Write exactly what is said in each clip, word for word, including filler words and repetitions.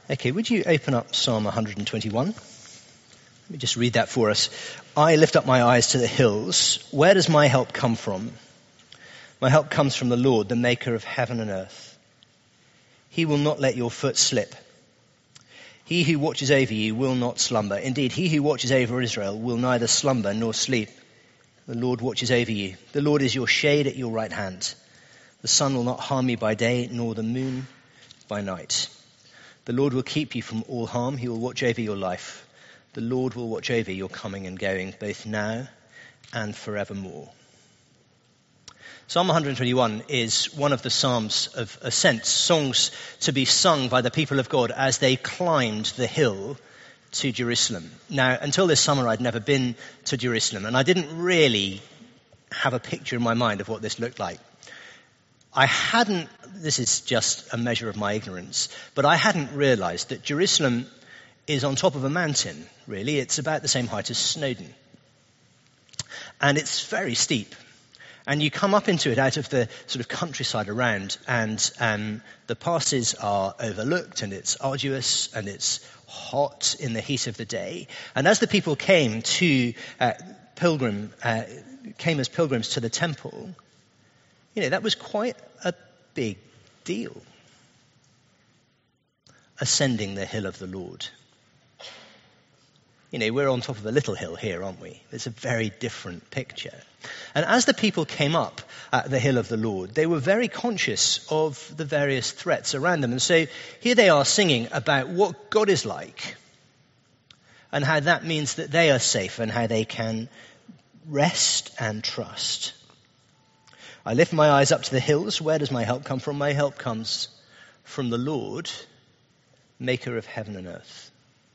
Okay, would you open up Psalm one twenty-one? Let me just read that for us. I lift up my eyes to the hills. Where does my help come from? My help comes from the Lord, the maker of heaven and earth. He will not let your foot slip. He who watches over you will not slumber. Indeed, he who watches over Israel will neither slumber nor sleep. The Lord watches over you. The Lord is your shade at your right hand. The sun will not harm you by day, nor the moon by night. The Lord will keep you from all harm. He will watch over your life. The Lord will watch over your coming and going, both now and forevermore. Psalm one twenty-one is one of the Psalms of ascent, songs to be sung by the people of God as they climbed the hill to Jerusalem. Now, until this summer, I'd never been to Jerusalem, and I didn't really have a picture in my mind of what this looked like. I hadn't, this is just a measure of my ignorance, but I hadn't realized that Jerusalem is on top of a mountain, really. It's about the same height as Snowdon. And it's very steep. And you come up into it out of the sort of countryside around, and um, the passes are overlooked, and it's arduous, and it's hot in the heat of the day. And as the people came to uh, pilgrim, uh, came as pilgrims to the temple, you know, that was quite a big deal. Ascending the hill of the Lord. You know, we're on top of a little hill here, aren't we? It's a very different picture. And as the people came up at the hill of the Lord, they were very conscious of the various threats around them. And so here they are singing about what God is like and how that means that they are safe and how they can rest and trust. I lift my eyes up to the hills. Where does my help come from? My help comes from the Lord, maker of heaven and earth.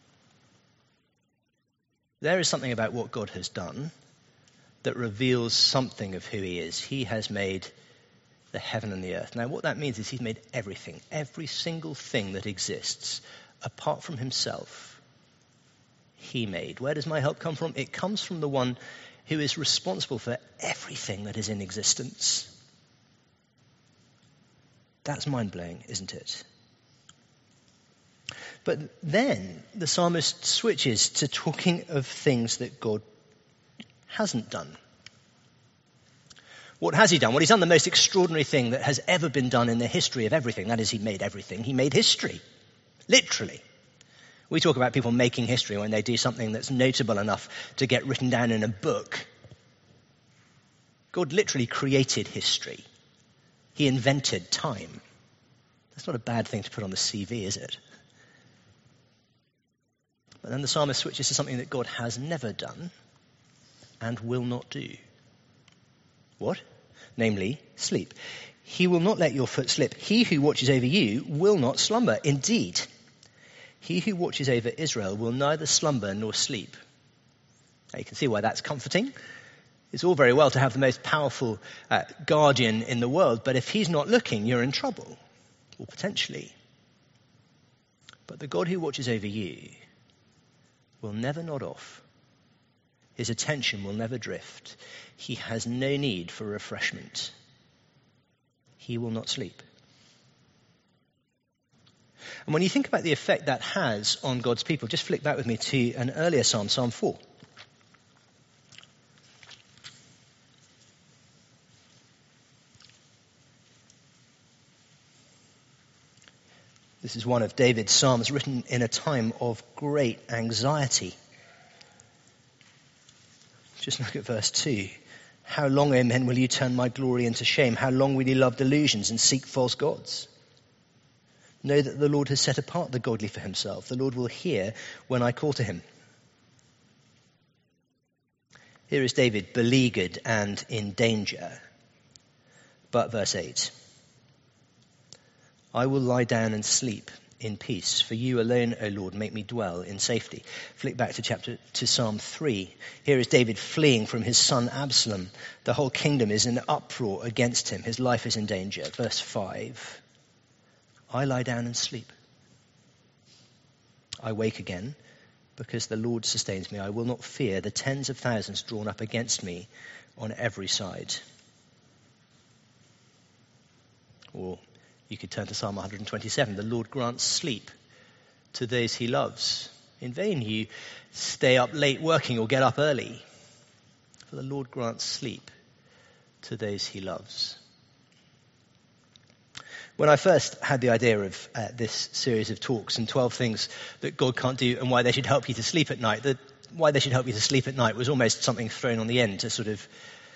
There is something about what God has done that reveals something of who he is. He has made the heaven and the earth. Now, what that means is he's made everything, every single thing that exists, apart from himself, he made. Where does my help come from? It comes from the one who is responsible for everything that is in existence. That's mind-blowing, isn't it? But then the psalmist switches to talking of things that God hasn't done. What has he done? Well, he's done the most extraordinary thing that has ever been done in the history of everything. That is, he made everything. He made history. Literally. We talk about people making history when they do something that's notable enough to get written down in a book. God literally created history. He invented time. That's not a bad thing to put on the C V, is it? But then the psalmist switches to something that God has never done and will not do. What? Namely, sleep. He will not let your foot slip. He who watches over you will not slumber. Indeed, he who watches over Israel will neither slumber nor sleep. Now you can see why that's comforting. It's all very well to have the most powerful uh, guardian in the world, but if he's not looking, you're in trouble, or potentially. But the God who watches over you will never nod off. His attention will never drift. He has no need for refreshment. He will not sleep. And when you think about the effect that has on God's people, just flick back with me to an earlier psalm, Psalm four. This is one of David's psalms written in a time of great anxiety. Just look at verse two. How long, O men, will you turn my glory into shame? How long will you love delusions and seek false gods? Know that the Lord has set apart the godly for himself. The Lord will hear when I call to him. Here is David beleaguered and in danger. But verse eight. I will lie down and sleep in peace. For you alone, O Lord, make me dwell in safety. Flick back to chapter to Psalm three. Here is David fleeing from his son Absalom. The whole kingdom is in uproar against him. His life is in danger. Verse five. I lie down and sleep. I wake again because the Lord sustains me. I will not fear the tens of thousands drawn up against me on every side. Or you could turn to Psalm one twenty-seven. The Lord grants sleep to those he loves. In vain you stay up late working or get up early, for the Lord grants sleep to those he loves. When I first had the idea of uh, this series of talks and twelve things that God can't do and why they should help you to sleep at night, the, why they should help you to sleep at night was almost something thrown on the end to sort of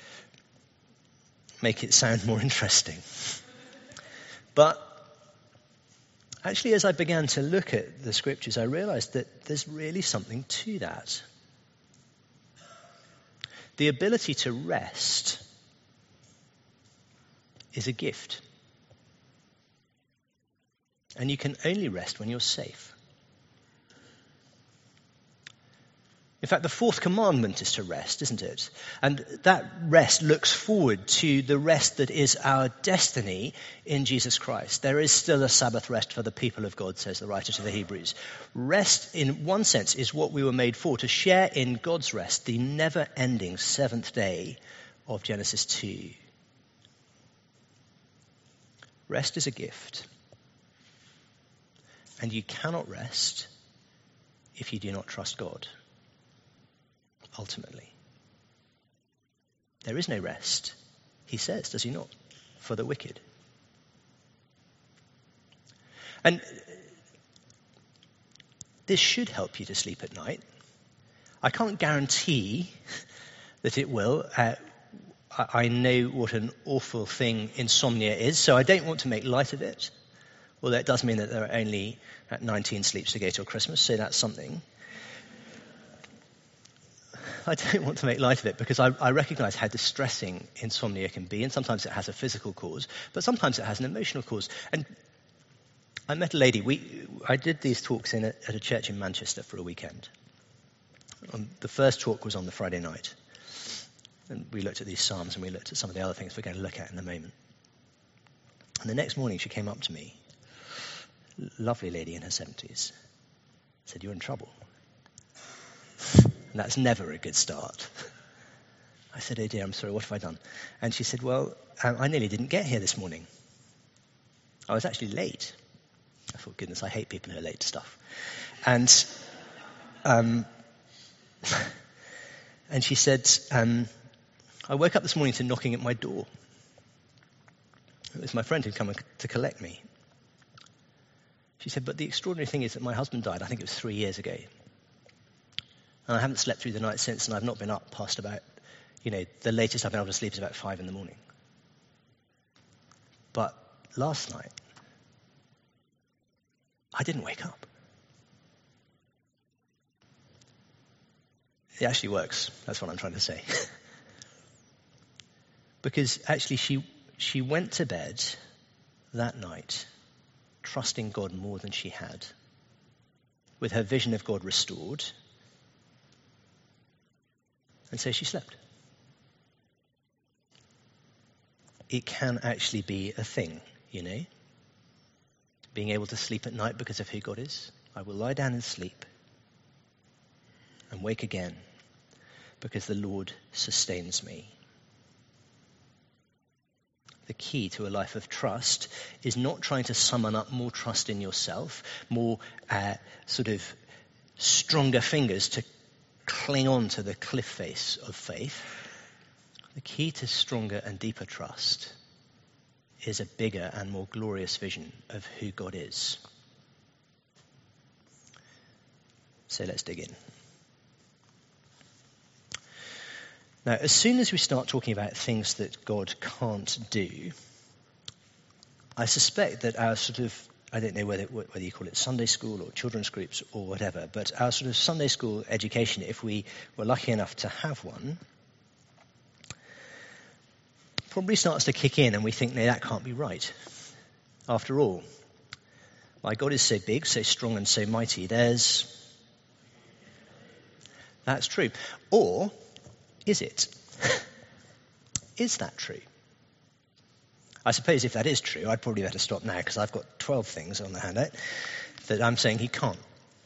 make it sound more interesting. But actually, as I began to look at the scriptures, I realized that there's really something to that. The ability to rest is a gift. And you can only rest when you're safe. In fact, the fourth commandment is to rest, isn't it? And that rest looks forward to the rest that is our destiny in Jesus Christ. There is still a Sabbath rest for the people of God, says the writer to the Hebrews. Rest, in one sense, is what we were made for, to share in God's rest, the never-ending seventh day of Genesis two. Rest is a gift. And you cannot rest if you do not trust God, ultimately. There is no rest, he says, does he not, for the wicked. And this should help you to sleep at night. I can't guarantee that it will. Uh, I know what an awful thing insomnia is, so I don't want to make light of it. Although it does mean that there are only nineteen sleeps to go till Christmas, so that's something. I don't want to make light of it because I, I recognize how distressing insomnia can be, and sometimes it has a physical cause, but sometimes it has an emotional cause. And I met a lady. We I did these talks in a, at a church in Manchester for a weekend. Um, the first talk was on the Friday night, and we looked at these psalms and we looked at some of the other things we're going to look at in a moment. And the next morning she came up to me, lovely lady in her seventies, said, "You're in trouble." And that's never a good start. I said, "Oh dear, I'm sorry, what have I done?" And she said, "Well, um, I nearly didn't get here this morning. I was actually late." I thought, goodness, I hate people who are late to stuff. And um, and she said, um, "I woke up this morning to knocking at my door. It was my friend who'd come to collect me." She said, "But the extraordinary thing is that my husband died, I think it was three years ago. And I haven't slept through the night since, and I've not been up past about, you know, the latest I've been able to sleep is about five in the morning. But last night, I didn't wake up." It actually works. That's what I'm trying to say. Because actually she she went to bed that night trusting God more than she had, with her vision of God restored. And so she slept. It can actually be a thing, you know. Being able to sleep at night because of who God is. I will lie down and sleep and wake again because the Lord sustains me. The key to a life of trust is not trying to summon up more trust in yourself, more uh, sort of stronger fingers to cling on to the cliff face of faith. The key to stronger and deeper trust is a bigger and more glorious vision of who God is. So let's dig in. Now, as soon as we start talking about things that God can't do, I suspect that our sort of, I don't know whether whether you call it Sunday school or children's groups or whatever, but our sort of Sunday school education, if we were lucky enough to have one, probably starts to kick in and we think, no, that can't be right. After all, my God is so big, so strong and so mighty, there's... That's true. Or... is it? Is that true? I suppose if that is true, I'd probably better stop now because I've got twelve things on the handout that I'm saying he can't.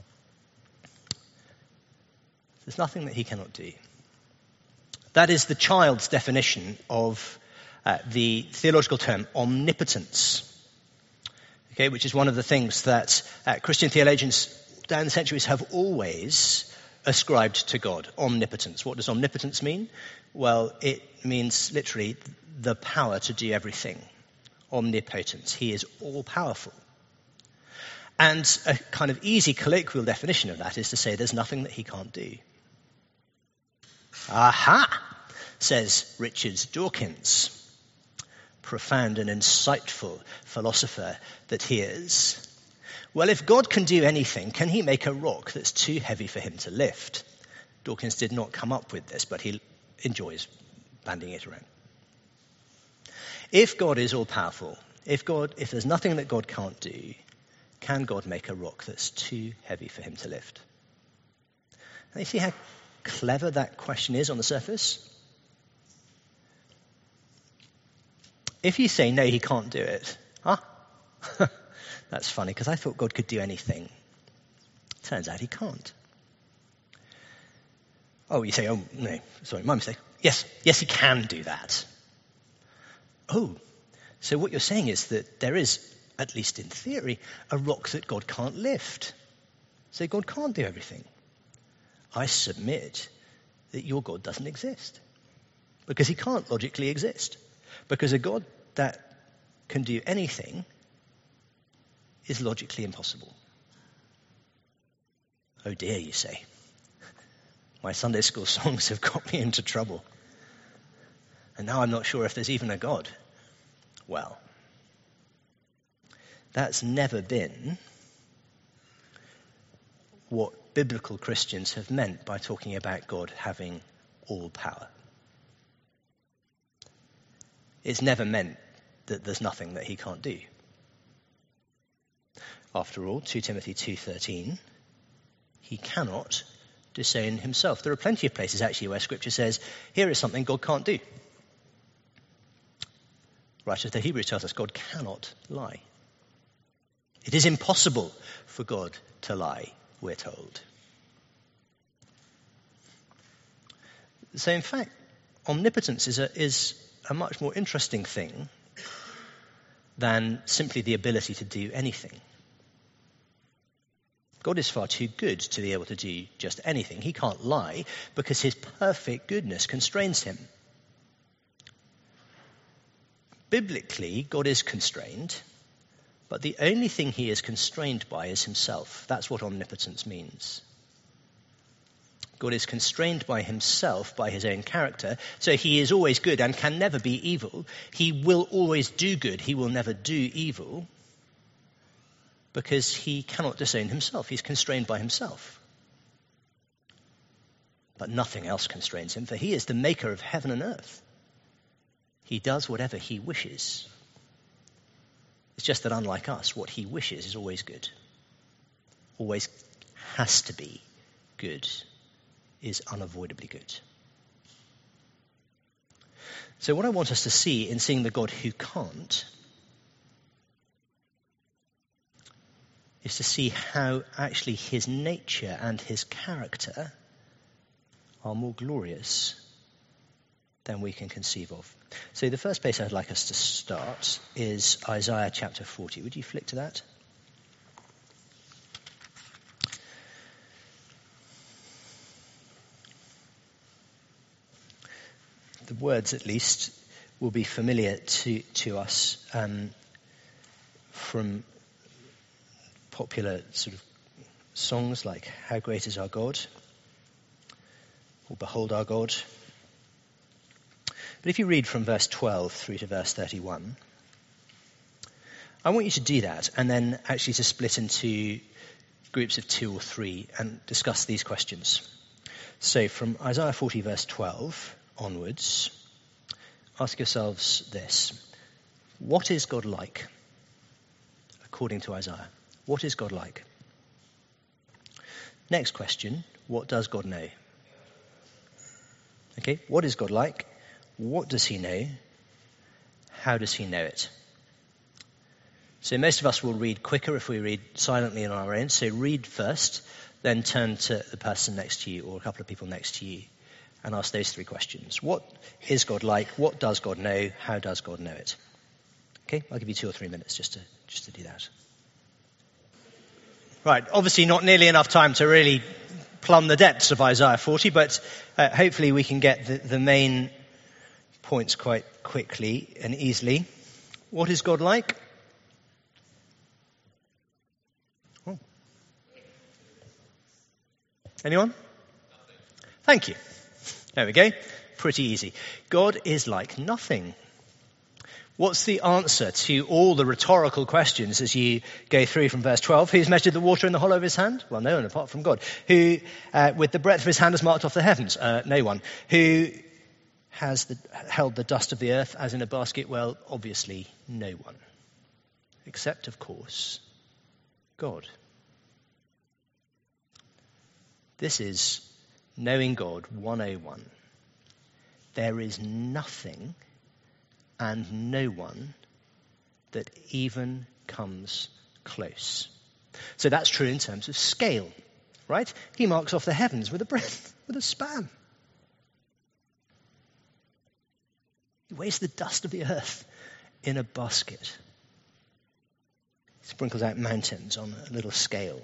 There's nothing that he cannot do. That is the child's definition of uh, the theological term omnipotence. Okay, which is one of the things that uh, Christian theologians down the centuries have always ascribed to God, omnipotence. What does omnipotence mean? Well, it means literally the power to do everything. Omnipotence. He is all-powerful. And a kind of easy colloquial definition of that is to say there's nothing that he can't do. Aha, says Richard Dawkins, profound and insightful philosopher that he is. Well, if God can do anything, can he make a rock that's too heavy for him to lift? Dawkins did not come up with this, but he enjoys banding it around. If God is all-powerful, if God, if there's nothing that God can't do, can God make a rock that's too heavy for him to lift? And you see how clever that question is on the surface? If you say, no, he can't do it, huh? That's funny, because I thought God could do anything. Turns out he can't. Oh, you say, oh, no, sorry, my mistake. Yes, yes, he can do that. Oh, so what you're saying is that there is, at least in theory, a rock that God can't lift. So God can't do everything. I submit that your God doesn't exist. Because he can't logically exist. Because a God that can do anything is logically impossible. Oh dear, you say. My Sunday school songs have got me into trouble. And now I'm not sure if there's even a God. Well, that's never been what biblical Christians have meant by talking about God having all power. It's never meant that there's nothing that he can't do. After all, Second Timothy two thirteen, he cannot disown himself. There are plenty of places actually where Scripture says, here is something God can't do. Right, as the Hebrews tells us, God cannot lie. It is impossible for God to lie, we're told. So in fact, omnipotence is a, is a much more interesting thing than simply the ability to do anything. God is far too good to be able to do just anything. He can't lie because his perfect goodness constrains him. Biblically, God is constrained, but the only thing he is constrained by is himself. That's what omnipotence means. God is constrained by himself, by his own character, so he is always good and can never be evil. He will always do good. He will never do evil because he cannot disown himself. He's constrained by himself. But nothing else constrains him, for he is the maker of heaven and earth. He does whatever he wishes. It's just that unlike us, what he wishes is always good. Always has to be good. Is unavoidably good. So what I want us to see in seeing the God who can't is to see how actually his nature and his character are more glorious than we can conceive of. So the first place I'd like us to start is Isaiah chapter forty. Would you flick to that? The words, at least, will be familiar to, to us um, from popular sort of songs like How Great Is Our God or Behold Our God. But if you read from verse twelve through to verse thirty-one, I want you to do that and then actually to split into groups of two or three and discuss these questions. So from Isaiah forty verse twelve onwards, ask yourselves this. What is God like? According to Isaiah. What is God like? Next question, what does God know? Okay, what is God like? What does he know? How does he know it? So most of us will read quicker if we read silently on our own. So read first, then turn to the person next to you or a couple of people next to you and ask those three questions. What is God like? What does God know? How does God know it? Okay, I'll give you two or three minutes just to just to do that. Right, obviously not nearly enough time to really plumb the depths of Isaiah forty, but uh, hopefully we can get the, the main points quite quickly and easily. What is God like? Oh. Anyone? Thank you. There we go. Pretty easy. God is like nothing. What's the answer to all the rhetorical questions as you go through from verse twelve? Who's measured the water in the hollow of his hand? Well, no one apart from God. Who, uh, with the breadth of his hand, has marked off the heavens? Uh, no one. Who has the, held the dust of the earth as in a basket? Well, obviously, no one. Except, of course, God. This is knowing God one oh one. There is nothing and no one that even comes close. So that's true in terms of scale, right? He marks off the heavens with a breath, with a span. He weighs the dust of the earth in a basket. He sprinkles out mountains on a little scale.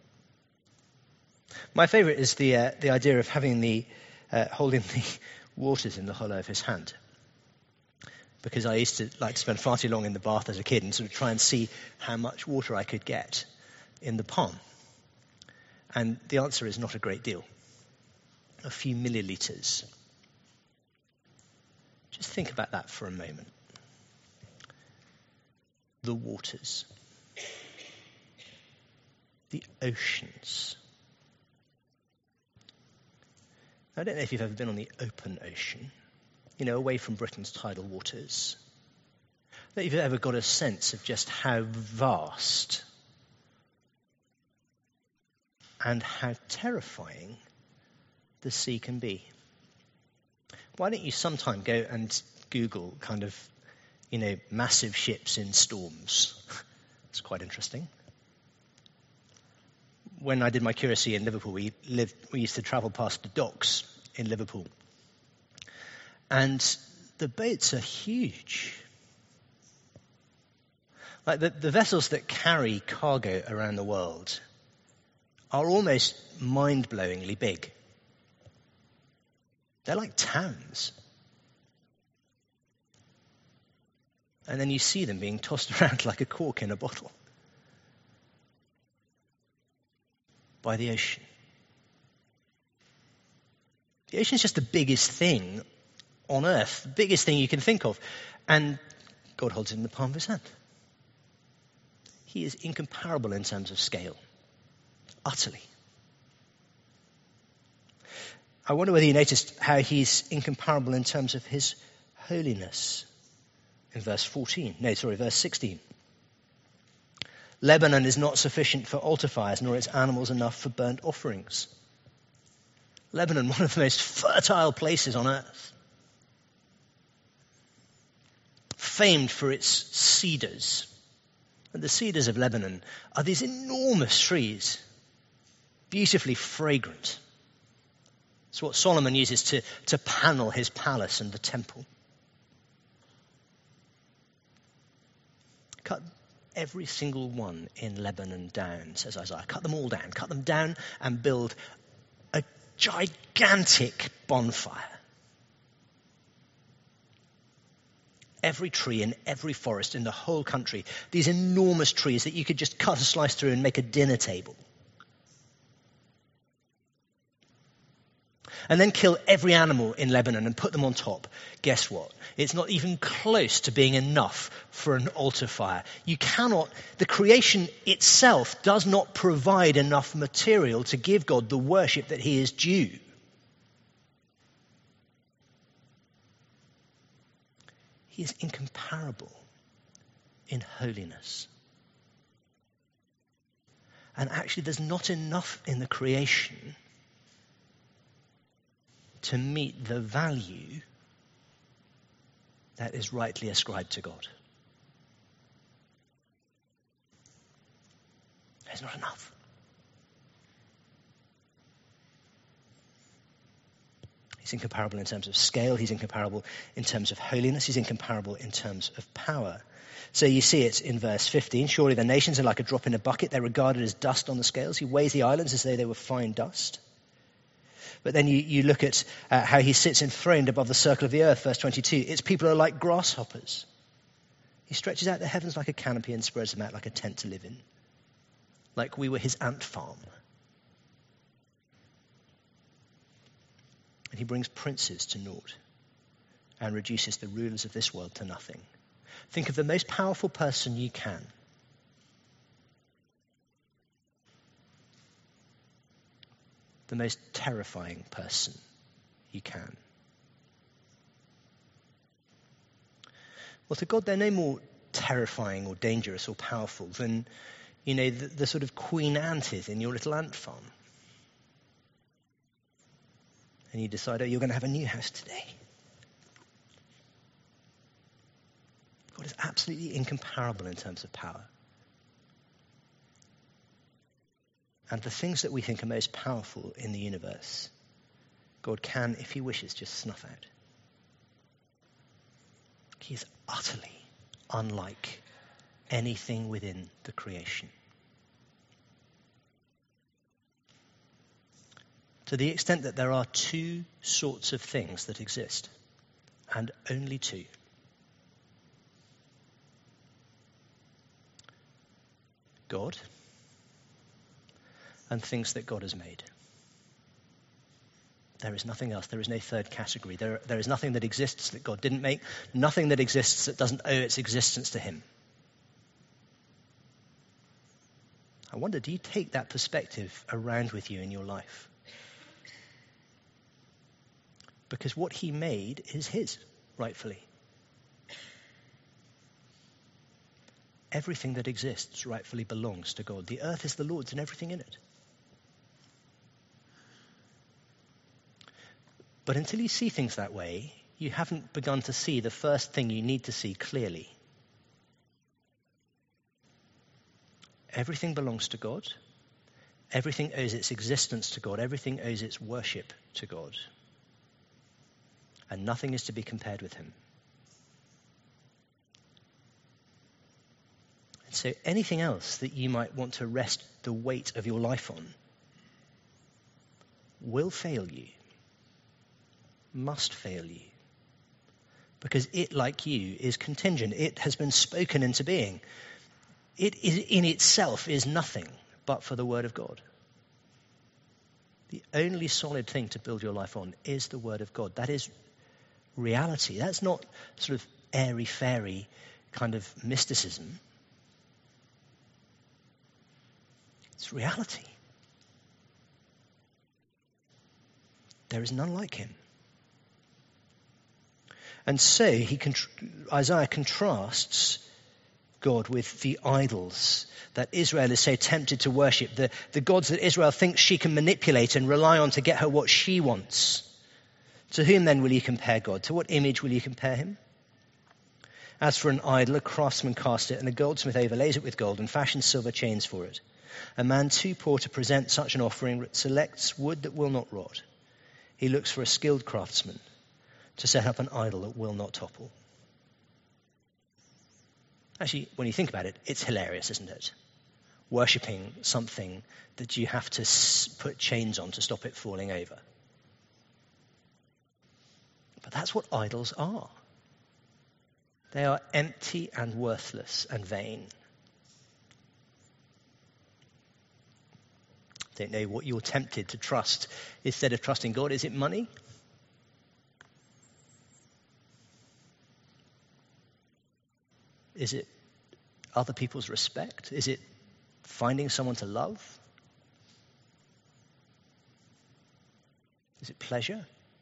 My favourite is the uh, the idea of having the uh, holding the waters in the hollow of his hand. Because I used to like to spend far too long in the bath as a kid and sort of try and see how much water I could get in the palm. And the answer is not a great deal. A few millilitres. Just think about that for a moment. The waters. The oceans. I don't know if you've ever been on the open ocean, you know, away from Britain's tidal waters. I don't know if you've ever got a sense of just how vast and how terrifying the sea can be. Why don't you sometime go and Google kind of, you know, massive ships in storms? It's quite interesting. When I did my curacy in Liverpool, we lived, we used to travel past the docks in Liverpool. And the boats are huge. Like the, the vessels that carry cargo around the world are almost mind-blowingly big. They're like towns. And then you see them being tossed around like a cork in a bottle by the ocean. The ocean is just the biggest thing on earth, the biggest thing you can think of. And God holds it in the palm of his hand. He is incomparable in terms of scale. Utterly. I wonder whether you noticed how he's incomparable in terms of his holiness. In verse fourteen, no, sorry, verse sixteen. Lebanon is not sufficient for altar fires, nor its animals enough for burnt offerings. Lebanon, one of the most fertile places on earth. Famed for its cedars. And the cedars of Lebanon are these enormous trees, beautifully fragrant. It's what Solomon uses to, to panel his palace and the temple. Cut every single one in Lebanon down, says Isaiah. Cut them all down. Cut them down and build a gigantic bonfire. Every tree in every forest in the whole country, these enormous trees that you could just cut a slice through and make a dinner table. And then kill every animal in Lebanon and put them on top. Guess what? It's not even close to being enough for an altar fire. You cannot, the creation itself does not provide enough material to give God the worship that he is due. He is incomparable in holiness. And actually there's not enough in the creation to meet the value that is rightly ascribed to God. There's not enough. He's incomparable in terms of scale. He's incomparable in terms of holiness. He's incomparable in terms of power. So you see it in verse fifteen. Surely the nations are like a drop in a bucket. They're regarded as dust on the scales. He weighs the islands as though they were fine dust. But then you, you look at uh, how he sits enthroned above the circle of the earth, verse twenty-two. Its people are like grasshoppers. He stretches out the heavens like a canopy and spreads them out like a tent to live in. Like we were his ant farm. And he brings princes to naught and reduces the rulers of this world to nothing. Think of the most powerful person you can. The most terrifying person you can. Well, to God, they're no more terrifying or dangerous or powerful than, you know, the, the sort of queen ant is in your little ant farm. And you decide, oh, you're going to have a new house today. God is absolutely incomparable in terms of power. And the things that we think are most powerful in the universe, God can, if he wishes, just snuff out. He is utterly unlike anything within the creation. To the extent that there are two sorts of things that exist, and only two. God and things that God has made. There is nothing else. There is no third category. There, there is nothing that exists that God didn't make, nothing that exists that doesn't owe its existence to him. I wonder, do you take that perspective around with you in your life? Because what he made is his, rightfully. Everything that exists rightfully belongs to God. The earth is the Lord's and everything in it. But until you see things that way, you haven't begun to see the first thing you need to see clearly. Everything belongs to God. Everything owes its existence to God. Everything owes its worship to God. And nothing is to be compared with him. And so anything else that you might want to rest the weight of your life on will fail you. Must fail you. Because it, like you, is contingent. It has been spoken into being. It is, in itself is nothing but for the word of God. The only solid thing to build your life on is the word of God. That is reality. That's not sort of airy-fairy kind of mysticism. It's reality. There is none like him. And so he, Isaiah contrasts God with the idols that Israel is so tempted to worship, the, the gods that Israel thinks she can manipulate and rely on to get her what she wants. To whom then will you compare God? To what image will you compare him? As for an idol, a craftsman casts it, and a goldsmith overlays it with gold and fashions silver chains for it. A man too poor to present such an offering selects wood that will not rot. He looks for a skilled craftsman to set up an idol that will not topple. Actually, when you think about it, it's hilarious, isn't it? Worshipping something that you have to put chains on to stop it falling over. But that's what idols are. They are empty and worthless and vain. Don't know what you're tempted to trust instead of trusting God. Is it money? Is it other people's respect? Is it finding someone to love? Is it pleasure?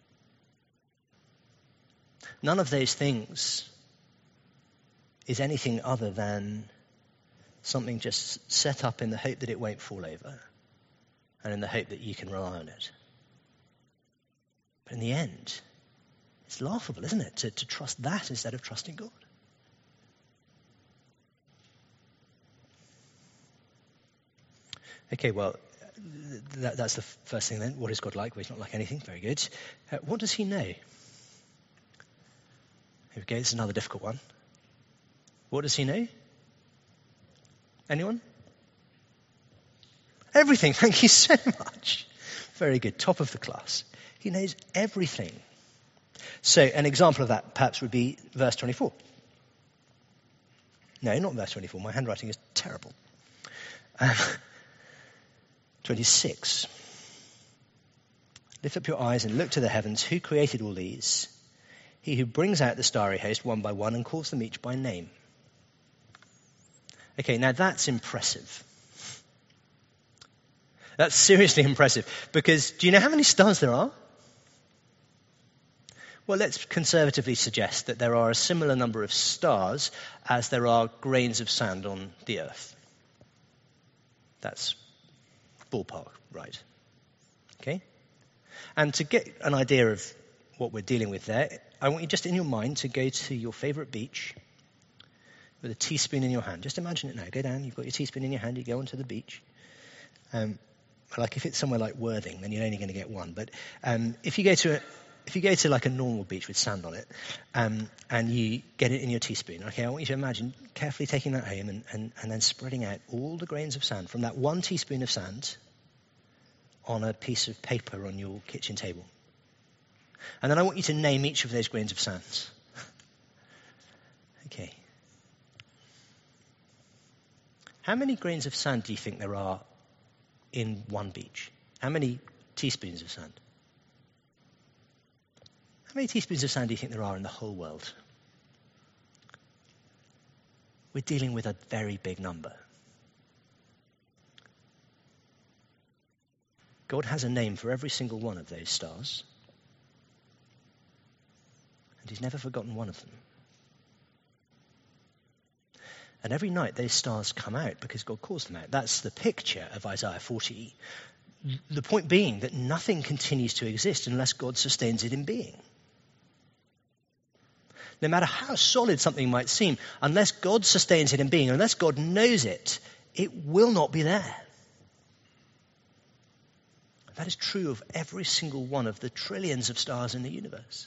None of those things is anything other than something just set up in the hope that it won't fall over and in the hope that you can rely on it. But in the end, it's laughable, isn't it, to, to trust that instead of trusting God. Okay, well, that, that's the first thing then. What is God like? Well, he's not like anything. Very good. Uh, what does he know? Here we go. It's another difficult one. What does he know? Anyone? Everything. Thank you so much. Very good. Top of the class. He knows everything. So an example of that perhaps would be verse twenty-four. No, not verse twenty-four. My handwriting is terrible. Um, twenty-six. Lift up your eyes and look to the heavens. Who created all these? He who brings out the starry host one by one and calls them each by name. Okay, now that's impressive. That's seriously impressive, because do you know how many stars there are? Well, let's conservatively suggest that there are a similar number of stars as there are grains of sand on the earth. That's ballpark, right? Okay? And to get an idea of what we're dealing with there, I want you just in your mind to go to your favourite beach with a teaspoon in your hand. Just imagine it now. Go down, you've got your teaspoon in your hand, you go onto the beach. Um, like if it's somewhere like Worthing, then you're only going to get one. But um, if you go to a, if you go to like a normal beach with sand on it, um, and you get it in your teaspoon, okay, I want you to imagine carefully taking that home and, and, and then spreading out all the grains of sand from that one teaspoon of sand on a piece of paper on your kitchen table. And then I want you to name each of those grains of sand. Okay. How many grains of sand do you think there are in one beach? How many teaspoons of sand? How many teaspoons of sand do you think there are in the whole world? We're dealing with a very big number. God has a name for every single one of those stars. And he's never forgotten one of them. And every night those stars come out because God calls them out. That's the picture of Isaiah forty. The point being that nothing continues to exist unless God sustains it in being. No matter how solid something might seem, unless God sustains it in being, unless God knows it, it will not be there. That is true of every single one of the trillions of stars in the universe.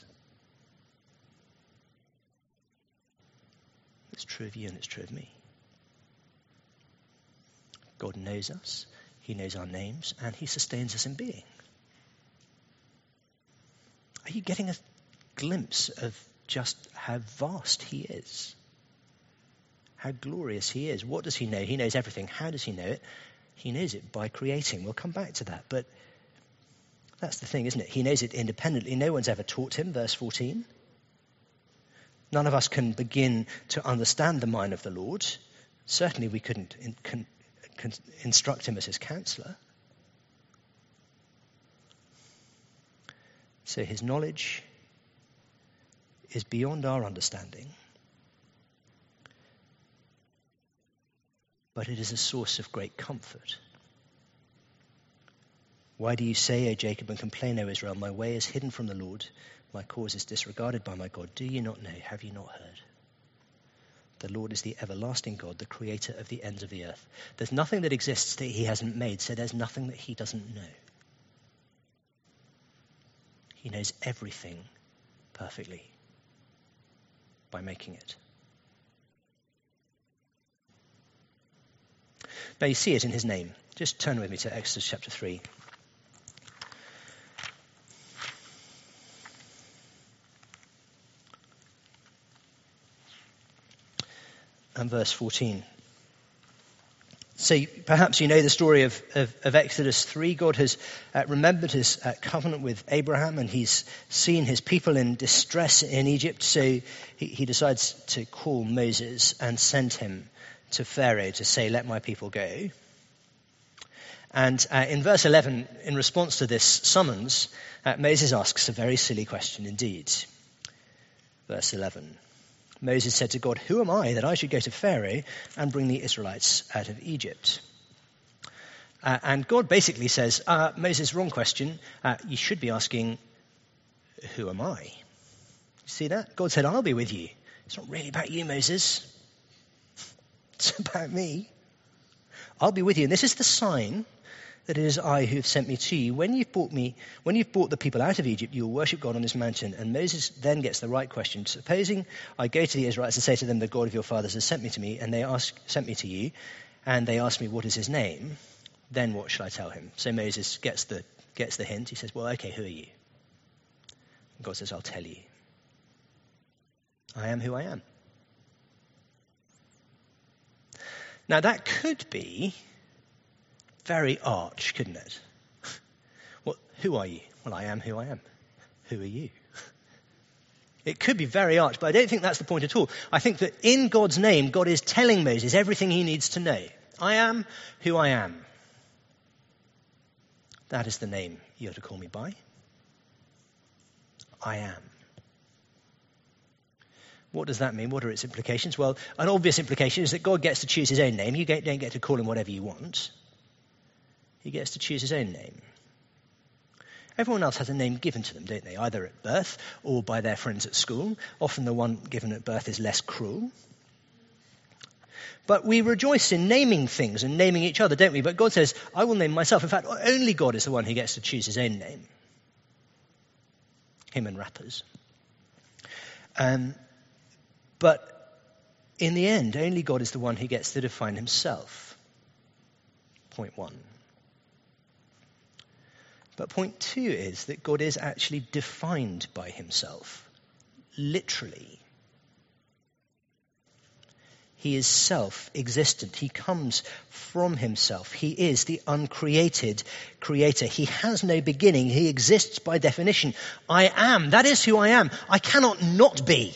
It's true of you and it's true of me. God knows us, he knows our names, and he sustains us in being. Are you getting a glimpse of just how vast he is? How glorious he is? What does he know? He knows everything. How does he know it? He knows it by creating. We'll come back to that, but that's the thing, isn't it? He knows it independently. No one's ever taught him, verse fourteen. None of us can begin to understand the mind of the Lord. Certainly we couldn't in, can, can instruct him as his counselor. So his knowledge is beyond our understanding. But it is a source of great comfort. Why do you say, O Jacob, and complain, O Israel, my way is hidden from the Lord, my cause is disregarded by my God. Do you not know? Have you not heard? The Lord is the everlasting God, the creator of the ends of the earth. There's nothing that exists that he hasn't made, so there's nothing that he doesn't know. He knows everything perfectly by making it. Now you see it in his name. Just turn with me to Exodus chapter three. And verse fourteen. So perhaps you know the story of, of, of Exodus three. God has uh, remembered his uh, covenant with Abraham, and he's seen his people in distress in Egypt. So he, he decides to call Moses and send him to Pharaoh to say, let my people go. And uh, in verse eleven, in response to this summons, uh, Moses asks a very silly question indeed. Verse eleven. Moses said to God, who am I that I should go to Pharaoh and bring the Israelites out of Egypt? Uh, and God basically says, uh, Moses, wrong question. Uh, you should be asking, who am I? You see that? God said, I'll be with you. It's not really about you, Moses. It's about me. I'll be with you. And this is the sign that it is I who have sent me to you. When you've brought me, when you've brought the people out of Egypt, you will worship God on this mountain. And Moses then gets the right question. Supposing I go to the Israelites and say to them, the God of your fathers has sent me to me, and they ask, sent me to you, and they ask me, what is his name? Then what shall I tell him? So Moses gets the gets the hint. He says, well, okay, who are you? And God says, I'll tell you. I am who I am. Now that could be very arch, couldn't it? Well, who are you? Well, I am who I am. Who are you? It could be very arch, but I don't think that's the point at all. I think that in God's name, God is telling Moses everything he needs to know. I am who I am. That is the name you are to call me by. I am. What does that mean? What are its implications? Well, an obvious implication is that God gets to choose his own name. You don't get to call him whatever you want. He gets to choose his own name. Everyone else has a name given to them, don't they? Either at birth or by their friends at school. Often the one given at birth is less cruel. But we rejoice in naming things and naming each other, don't we? But God says, I will name myself. In fact, only God is the one who gets to choose his own name. Him and rappers. Um, but in the end, only God is the one who gets to define himself. Point one. But point two is that God is actually defined by himself, literally. He is self-existent. He comes from himself. He is the uncreated creator. He has no beginning. He exists by definition. I am. That is who I am. I cannot not be.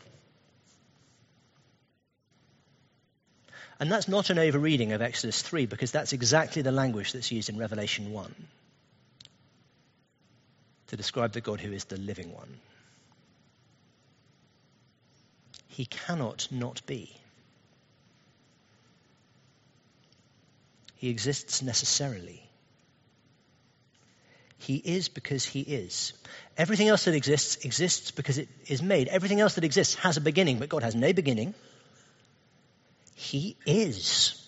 And that's not an overreading of Exodus three, because that's exactly the language that's used in Revelation one. To describe the God who is the living one. He cannot not be. He exists necessarily. He is because he is. Everything else that exists, exists because it is made. Everything else that exists has a beginning, but God has no beginning. He is.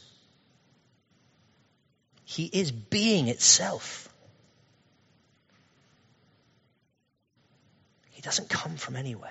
He is being itself. He doesn't come from anywhere.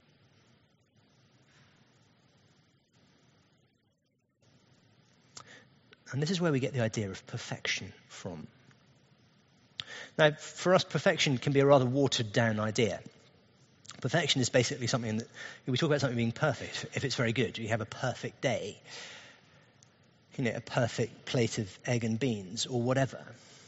And this is where we get the idea of perfection from. Now, for us, perfection can be a rather watered-down idea. Perfection is basically something that, we talk about something being perfect. If it's very good, you have a perfect day. You know, a perfect plate of egg and beans or whatever.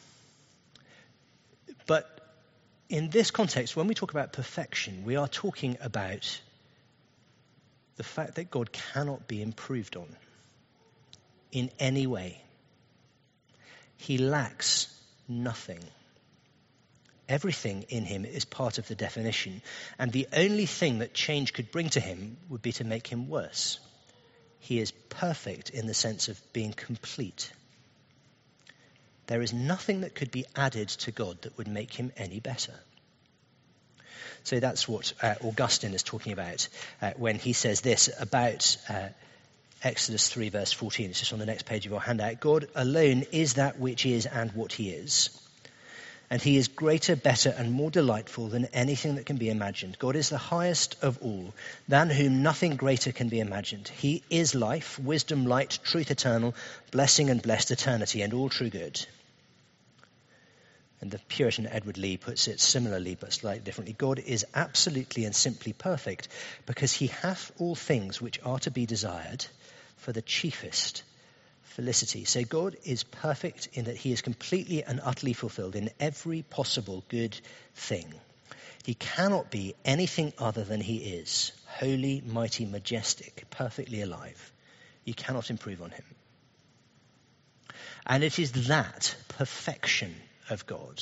But in this context, when we talk about perfection, we are talking about the fact that God cannot be improved on in any way. He lacks nothing. Everything in him is part of the definition, and the only thing that change could bring to him would be to make him worse. He is perfect in the sense of being complete. There is nothing that could be added to God that would make him any better. So that's what uh, Augustine is talking about uh, when he says this about uh, Exodus three verse fourteen. It's just on the next page of your handout. God alone is that which is and what he is. And he is greater, better, and more delightful than anything that can be imagined. God is the highest of all, than whom nothing greater can be imagined. He is life, wisdom, light, truth eternal, blessing and blessed eternity, and all true good. And the Puritan Edward Lee puts it similarly, but slightly differently. God is absolutely and simply perfect, because he hath all things which are to be desired for the chiefest felicity. So God is perfect in that he is completely and utterly fulfilled in every possible good thing. He cannot be anything other than he is. Holy, mighty, majestic, perfectly alive. You cannot improve on him. And it is that perfection of God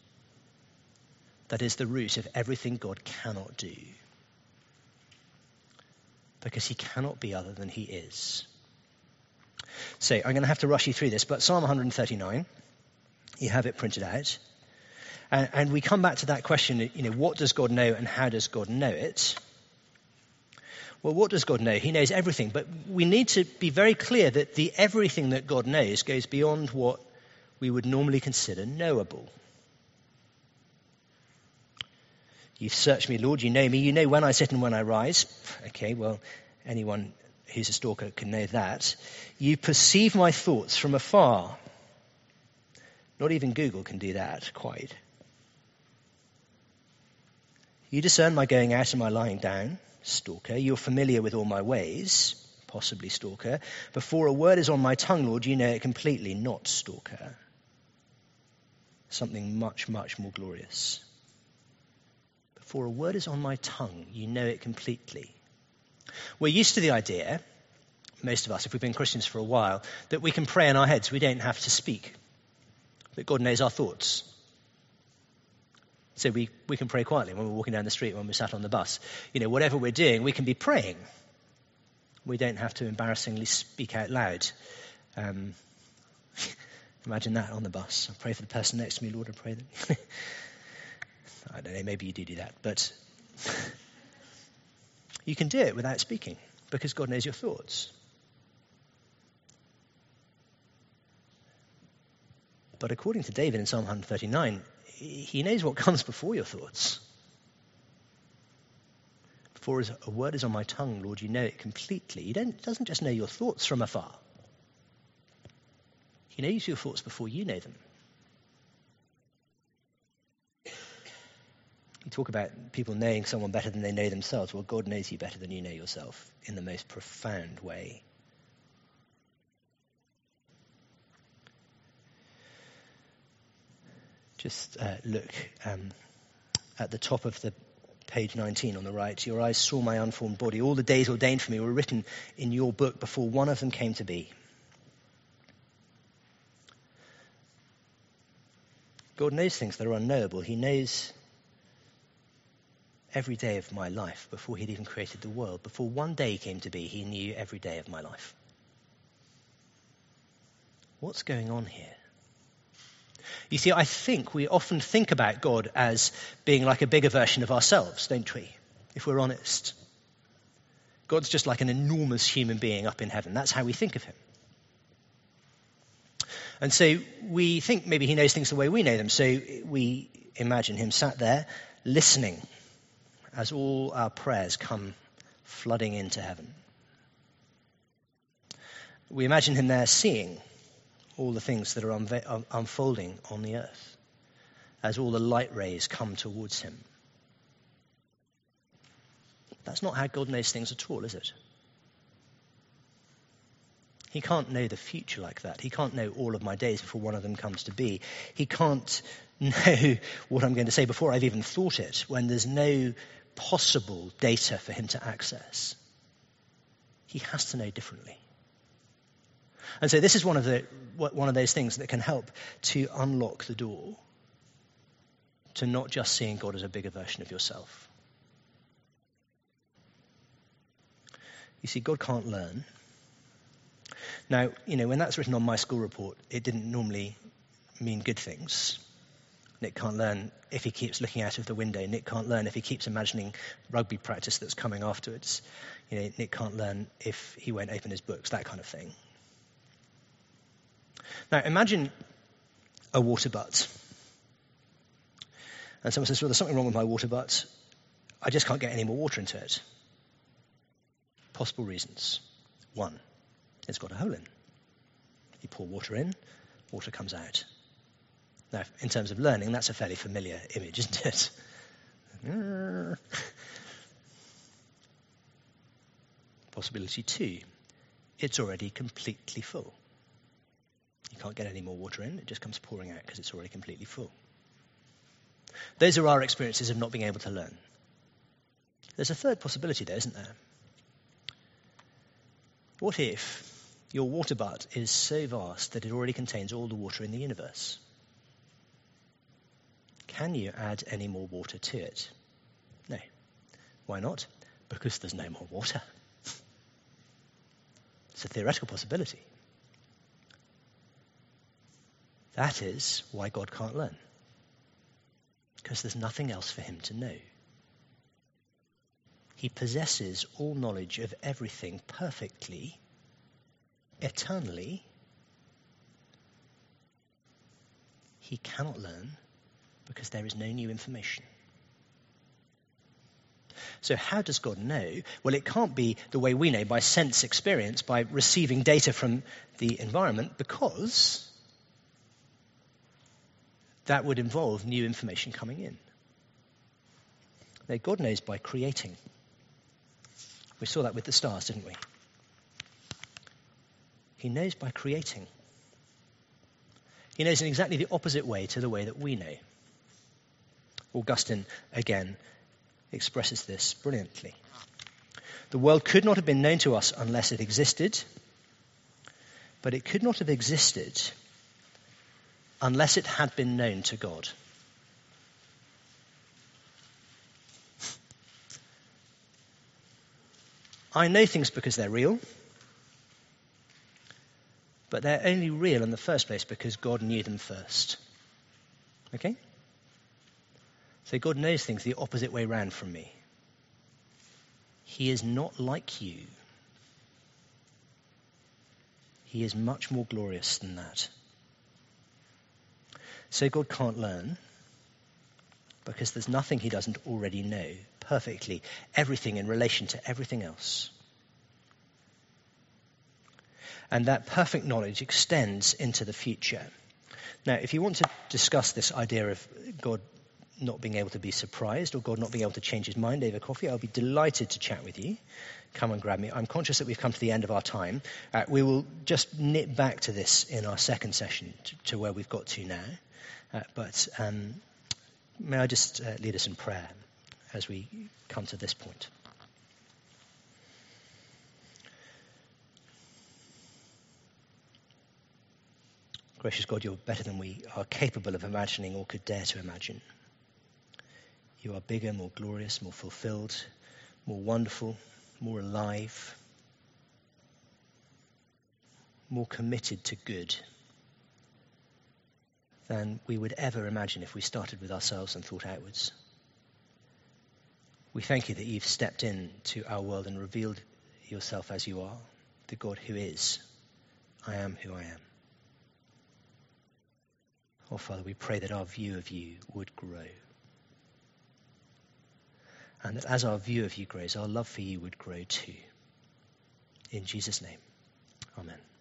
that is the root of everything God cannot do. Because he cannot be other than he is. So I'm going to have to rush you through this, but Psalm one thirty-nine, you have it printed out. And, and we come back to that question, you know, what does God know and how does God know it? Well, what does God know? He knows everything, but we need to be very clear that the everything that God knows goes beyond what we would normally consider knowable. You've searched me, Lord, you know me, you know when I sit and when I rise. Okay, well, anyone who's a stalker can know that. You perceive my thoughts from afar. Not even Google can do that quite. You discern my going out and my lying down, stalker. You're familiar with all my ways, possibly stalker. Before a word is on my tongue, Lord, you know it completely, not stalker. Something much, much more glorious. Before a word is on my tongue, you know it completely. We're used to the idea, most of us, if we've been Christians for a while, that we can pray in our heads, we don't have to speak. That God knows our thoughts. So we, we can pray quietly when we're walking down the street, when we're sat on the bus. You know, whatever we're doing, we can be praying. We don't have to embarrassingly speak out loud. Um, imagine that on the bus. I pray for the person next to me, Lord, I pray that. I don't know, maybe you do do that. But you can do it without speaking because God knows your thoughts. But according to David in Psalm one thirty-nine, he knows what comes before your thoughts. Before a word is on my tongue, Lord, you know it completely. He don't, doesn't just know your thoughts from afar. He knows your thoughts before you know them. You talk about people knowing someone better than they know themselves. Well, God knows you better than you know yourself in the most profound way. Just uh, look um, at the top of the page nineteen on the right. Your eyes saw my unformed body. All the days ordained for me were written in your book before one of them came to be. God knows things that are unknowable. He knows every day of my life before he'd even created the world. Before one day came to be, he knew every day of my life. What's going on here? You see, I think we often think about God as being like a bigger version of ourselves, don't we? If we're honest. God's just like an enormous human being up in heaven. That's how we think of him. And so we think maybe he knows things the way we know them. So we imagine him sat there listening as all our prayers come flooding into heaven. We imagine him there seeing all the things that are unve- unfolding on the earth as all the light rays come towards him. That's not how God knows things at all, is it? He can't know the future like that. He can't know all of my days before one of them comes to be. He can't know what I'm going to say before I've even thought it, when there's no possible data for him to access. He has to know differently. And so this is one of the one of those things that can help to unlock the door to not just seeing God as a bigger version of yourself. You see, God can't learn. Now, you know, when that's written on my school report, it didn't normally mean good things. Nick can't learn if he keeps looking out of the window. Nick can't learn if he keeps imagining rugby practice that's coming afterwards. You know, Nick can't learn if he won't open his books, that kind of thing. Now, imagine a water butt. And someone says, well, there's something wrong with my water butt. I just can't get any more water into it. Possible reasons. One, it's got a hole in. You pour water in, water comes out. Now, in terms of learning, that's a fairly familiar image, isn't it? Possibility two, it's already completely full. You can't get any more water in, it just comes pouring out because it's already completely full. Those are our experiences of not being able to learn. There's a third possibility there, isn't there? What if your water butt is so vast that it already contains all the water in the universe? Can you add any more water to it? No. Why not? Because there's no more water. It's a theoretical possibility. That is why God can't learn. Because there's nothing else for him to know. He possesses all knowledge of everything perfectly, eternally, he cannot learn because there is no new information. So how does God know? Well, it can't be the way we know, by sense experience, by receiving data from the environment, because that would involve new information coming in. No, God knows by creating. We saw that with the stars, didn't we? He knows by creating. He knows in exactly the opposite way to the way that we know. Augustine, again, expresses this brilliantly. The world could not have been known to us unless it existed, but it could not have existed unless it had been known to God. I know things because they're real, but they're only real in the first place because God knew them first. Okay? So God knows things the opposite way round from me. He is not like you. He is much more glorious than that. So God can't learn because there's nothing he doesn't already know perfectly, everything in relation to everything else. And that perfect knowledge extends into the future. Now, if you want to discuss this idea of God not being able to be surprised or God not being able to change his mind over coffee, I'll be delighted to chat with you. Come and grab me. I'm conscious that we've come to the end of our time. Uh, we will just nip back to this in our second session to, to where we've got to now. Uh, but um, may I just uh, lead us in prayer as we come to this point. Gracious God, you're better than we are capable of imagining or could dare to imagine. You are bigger, more glorious, more fulfilled, more wonderful, more alive, more committed to good than we would ever imagine if we started with ourselves and thought outwards. We thank you that you've stepped into our world and revealed yourself as you are, the God who is. I am who I am. Oh, Father, we pray that our view of you would grow. And that as our view of you grows, our love for you would grow too. In Jesus' name, amen.